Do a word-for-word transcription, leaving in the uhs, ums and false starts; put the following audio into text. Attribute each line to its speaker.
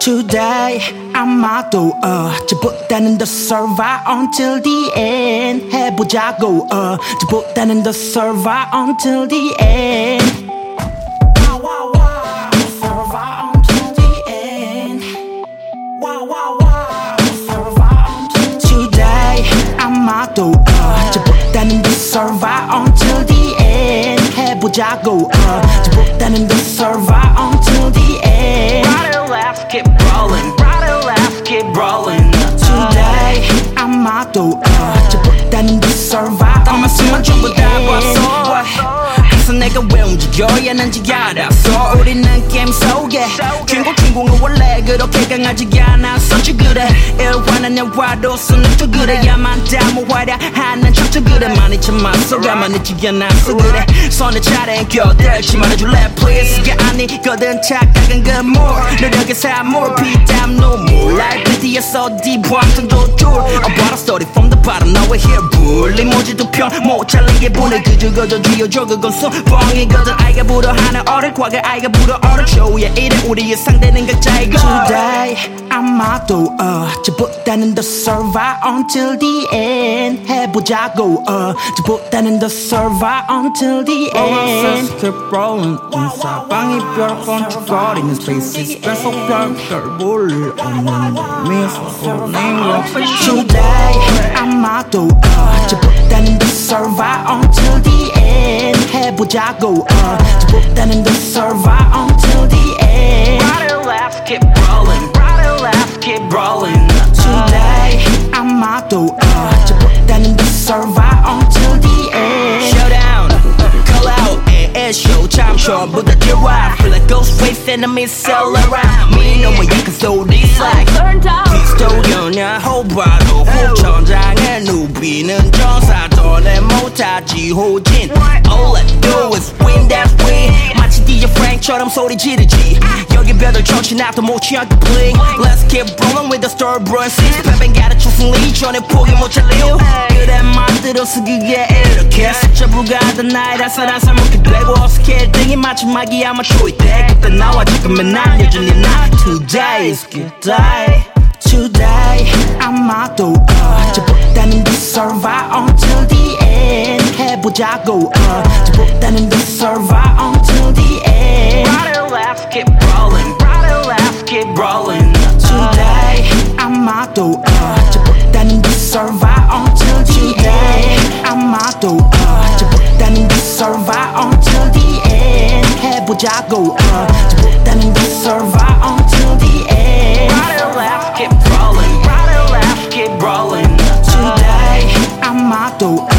Speaker 1: Today 아마도 어제보다는 더 survive until the end 해보자고 어제보다는 더 survive until the end survive until the end survive until Today 아마도 어제보다는 더 survive until the end 해보자고 어제보다는 더 survive until the end
Speaker 2: Let's keep rolling, right let's keep rolling.
Speaker 1: Today 아마도 어제보다는 더 survive
Speaker 2: 땀만 숨만 전부 다 봤어. 그래서 내가 왜 움직여야 하는지 알았어. 우리는 게임 속에 주인공 주인공은 원래 그렇게 강하지 않았어. 그래 일화는 영화로서 또 그래야만 다모 화려하는 척도 그래. 많이 참았어 가만히 있지 않았어. 그래 손에 차례 껴들지 말아줄래 please가 아니거든 착각은 그 more 노력의 사물 피땀 눈물 Life 뒤에서 뒤보았던 줄 I brought a story from the bottom now we're here 불리 모지도 편못 잘리게 보내 그저 그저 쥐어줘 그건 수뻥이거든 아이가 불어하는 어를 과거 아이가 불어어를 쇼야 이래 우리의 상대는 각자의 걸
Speaker 1: Today 아마도 어제보다는 더 survive until the end 해보자고 어제보다는 더 survive until the end
Speaker 2: Let's keep rolling 사방이 벼락 번쩍거리는 spaces 뺏어 별별 볼 없는 미소
Speaker 1: Today 아마도 어제보다는 더 survive until the end 해보자고 어제보다는 더 survive until the end
Speaker 2: Let's keep rolling Let's keep rolling
Speaker 1: Today 아마도 어제보다는 더 survive until the end
Speaker 2: Showdown Call out and air show 참 처음부터 들어와 Feel like ghost face enemies all around me 너무 약한 소리's like 디스토리언이야 호바로 후천장에 누비는 전사전에 못하지 호진 All let's do is win that win 마치 디제이 프랭크처럼 소리 지르지 여기 별들 천치 나도 못 취하게 bling Let's keep rolling with the story brewing six 팬 가르쳐 승리 전에 포기 못 잘려 그래 만들어서 그게 이렇게 숫자 불가하던 나이라서 난 삶먹게 되고 어색해 일 등이 마지막이 아마 초이 때 그때 나와 지금은 난 여전히 나 Today is good day
Speaker 1: Today 아마도 어제보다는 더 survive until the end 해보자고 어제보다는 더 survive until the end
Speaker 2: Let's keep rolling Let's keep rolling
Speaker 1: Today 아마도 어제보다는 더 survive until the end 아마도 어제보다는 더 survive until the end 해보자고 어제보다는 더 survive until the end
Speaker 2: Let's keep rolling Let's keep rolling
Speaker 1: Today 아마도